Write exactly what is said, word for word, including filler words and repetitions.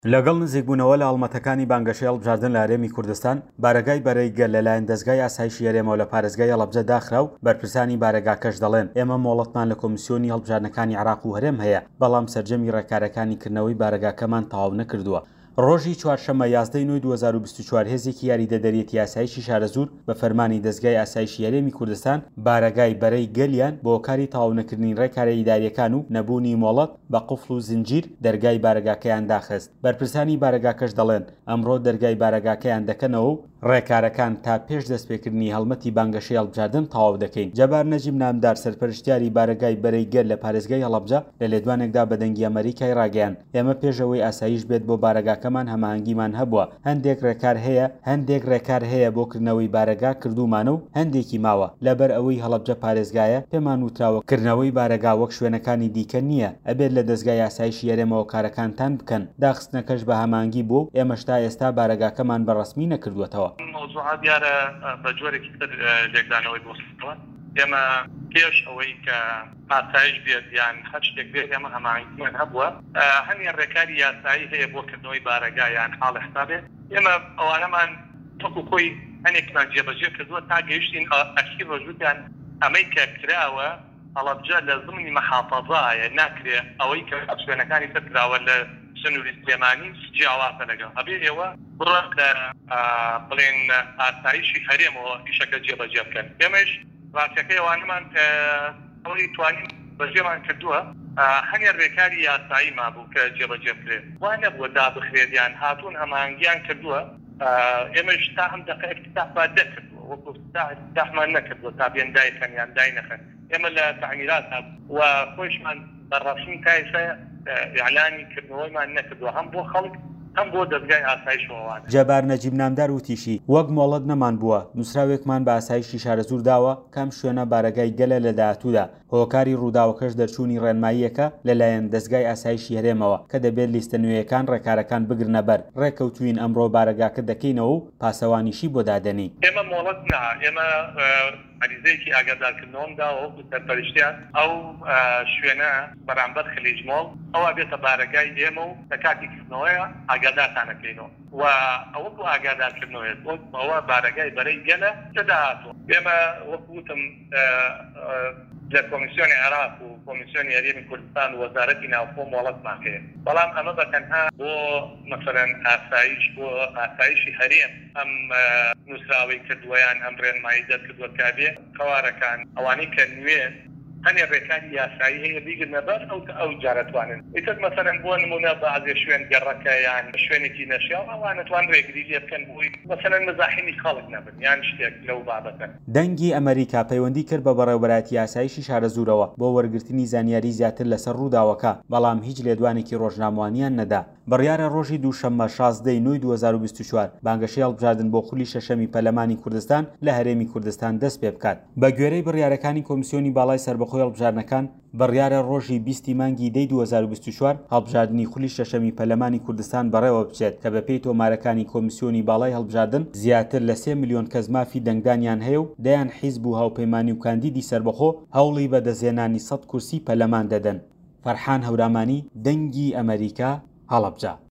لەگەڵ نزیکبوونەوە لە هەڵمەتەکانی بانگەشەی هەڵبژاردن لە هەرێمی کوردستان بارەگای بەرەی گەل لەلایەن دەستگای ئاسایشی هەرێمەوە لە پارێزگای هەڵەبجە داخرا و بەرپرسانی بارەگاکەش دەڵێن ئێمە مۆڵەتمان لە کۆمیسیۆنی هەڵبژاردنەکانی عێراق و هەرێم هەیە، بەڵام سەرجەمی ڕێکارەکانی کردنەوەی بارەگاکەمان تەواو نەکردووە. ڕۆژی چوارشەممە یازدەی نۆی دوو هەزار و بیست و چوار هێزێکی یاریدەدەرێتی ئاسایشی شارەزور بە فەرمانی دەستگای ئاسایشی هەرێمی کوردستان بارەگای بەرەی گەلیان بۆ کاری تەواو نەکردنی ڕێکارە ئیداریەکان و نەبوونی مۆڵەت بە قوفڵ و زنجیر دەرگای بارەگاکەیان داخست. بەرپرسانی بارەگاکەش دەڵێن ئەمڕۆ دەرگای بارەگاکەیان دەکەنەوە و ڕێکارەکان تا پێش دەستپێکردنی هەڵمەتی بانگەشەی هەڵبژاردن تەواو دەکەین. جەبار نەجیب نامدار سەرپەرشتیاری بارەگای بەرەی گەل لە پارێزگای هەڵەبجە لە لێدوانێکدا بە دەنگی ئەمریکای ڕاگەیاند ئێمە پێشەوەی ئاسایش بێت بۆ بارەگاکەمان هەماهەنگیمان هەبووە، هەندێک ڕێکار هەیە هەندێک ڕێکار هەیە بۆ کردنەوەی بارەگا کردومانە و هەندێکی ماوە. لەبەر ئەوەی هەڵەبجە پارێزگایە پێمان وتراوە کردنەوەی بارەگا وەک شوێنەکانی دیکە نییە، ئەبێت لە دەستگای ئاسایشی هەرێمەوە کارەکانتان بکەن. داخستنەکەش بە هەمانگی بوو ئێمە تا ئێستا بارەگاکەمان بەڕەسمی نەکردووەتەوە. دیارە بە جۆرێکی تر لێکدانەوەی بۆستەوە ئێمە پێش ئەوەی کە ئاسایش بێت یان هەر شتێک بێت ئێمە هەماهەنگیمان هەبووە، هەمیان ڕێکاری یاسایی هەیە بۆ کردنەوەی بارەگا یان حاڵ حسابێت. ئێمە ئەوانەمان وەکو خۆی هەنێکمان جێبەجێ کردووە تا گەیشتین ئەخیر ڕۆژوتیان ئەمەی کە کراوە هەڵەبجە لە زمانی مەحافەزایە ناکرێ ئەوەی کە شوێنەکانی تر کراوە لە سنووری سلێمانی جیاوازە لەگەڵ ئەبێ ئێوە بڕۆن لە بڵێن ئاسایشی هەرێمەوە ئیشەکە جێبەجێ بکەن. ئێمەش ڕاستیەکەی ئەوانەمان ئەوەی توانین بەجێمان کردووە هەنێ ڕێکاری یاسایی مابوو کە جێبەجێ بکرێت، وان نەبووە دابخرێتیان هاتوون هەماهەنگیان کردووە. ئێمەش تا هەم دەقە افتتاحمان نەکردووە، وەکو افتتاحمان نەکردووە تا بێن دایکەن یان دای نەخەن. ئێمە لە تعمیرات و خۆشمان بەڕەسمی تایسە ئیعلانی کردنەوەیمان نەکردووە، هەم بۆ خەڵک هەم بۆ دەستگای ئاسایشەوەوان. جەبار نەجیب نامدار وتیشی وەک مۆڵەت نەمان بووە، نووسراوێکمان بە ئاسایشی شارەزور داوە کام شوێنە بارەگای گەلە لە داهاتوودا. هۆکاری ڕووداوەکەش دەرچوونی ڕێنماییەکە لەلایەن دەستگای ئاسایشی هەرێمەوە کە دەبێت لیستە نوێیەکان ڕێکارەکان بگرنە بەر. ڕێکەوتوین ئەمڕۆ بارەگاکە دەکەینەوە و پاسەوانیشی بۆ دادەنی. ئێمە مۆڵەت نا ئێمە عریزەیەکی ئاگادارکردنەوەم داوە وەکو سەرپەرشتیان ئەو شوێنە بەرامبەر خلیجمۆڵ ئەوە بێتە بارەگای ئێمە و لە کاتی کردنەوەیە ئاگادارتانەکەینەوە و ئەوەکو ئاگادارکردنەوەیە ئەوە بارەگای بەرەی گەلە کە داهاتوە. ئێمە وەکو وتم لە کۆمیسیۆنی عێراق و کۆمیسیۆنی هەرێمی کوردستان و وەزارەتی ناوخۆ مۆڵەتمان هەیە، بەڵام ئەمە بەتەنها بۆ مەسەلەن ئاسایش بۆ ئاسایشی هەرێم ئەم نووسراوەی کردووەیان ئەم ڕێنمایی دەرکردووە کابێ قەوارەکان ئەوانەی کە نوێ هەنێ ڕێکاری یاسایی هەیە بیگرنە بەر ئەو ئەو جارەتوانن. ئیتر مەسەلەن بۆ نمونە بەعزێ شوێن گەڕەکە یان شوێنێکی نەشیاو ئەوانەتوان ڕێگری لێ بکەن بۆی مەسەلەن مەزاحمی خەڵک نەبن یان شتێک لەو بابەتە. دەنگی ئەمریکا پەیوەندی کرد بە بەڕێوەبەراتی یاسایشی شارەزورەوە بۆ وەرگرتنی زانیاری زیاتر لەسەر ڕووداوەکە، بەڵام هیچ لێدوانێکی ڕۆژنامەوانیان نەدا. بڕیارە ڕۆژی دووشەممە شازدەی نۆی دوو هەزار و بیست و چوار بانگەشەی هەڵبژاردن بۆ خولی شەشەمی پەرلەمانی کوردستان لە هەرێمی کوردستان دەست پێ بکات. بە گوێرەی بڕیارەکانی کۆمیسیۆنی باڵای سەربەخۆی هەڵبژاردنەکان بڕیارە ڕۆژی بیستی مانگی دەی دوو هەزار و بیست و چوار هەڵبژاردننی خولی شەشەمی پەرلەمانی کوردستان بەڕێوە بچێت کە بەپێی تۆمارەکانی کۆمیسیۆنی باڵای هەڵبژاردن زیاتر لە سێ ملیۆن کەس مافی دەنگدانیان هەیە و دەیان حیزب و هاوپەیمانی و کاندیدی سەربەخۆ هەوڵی بە دەزێنانی سەد کورسی پەرلەمان دەدەن. فەرحان هەورامانی، دەنگی ئەمریکا، هەڵەبجە.